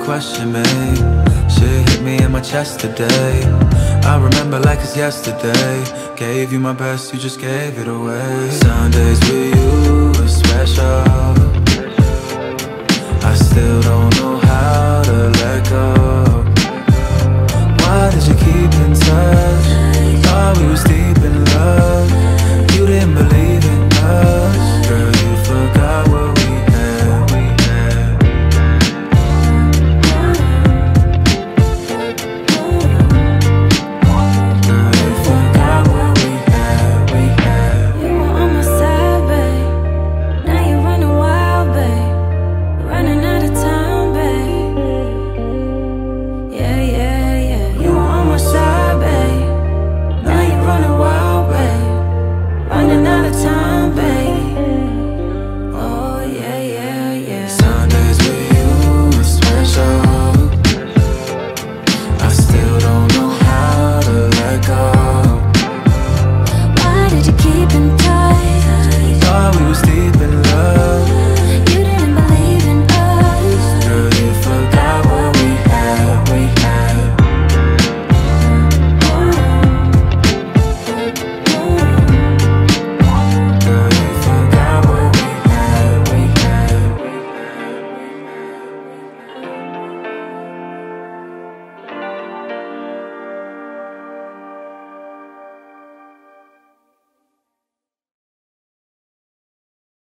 question me. Shit hit me in my chest today. I remember like it's yesterday. Gave you my best, you just gave it away. Sundays with you are special. I still don't know how to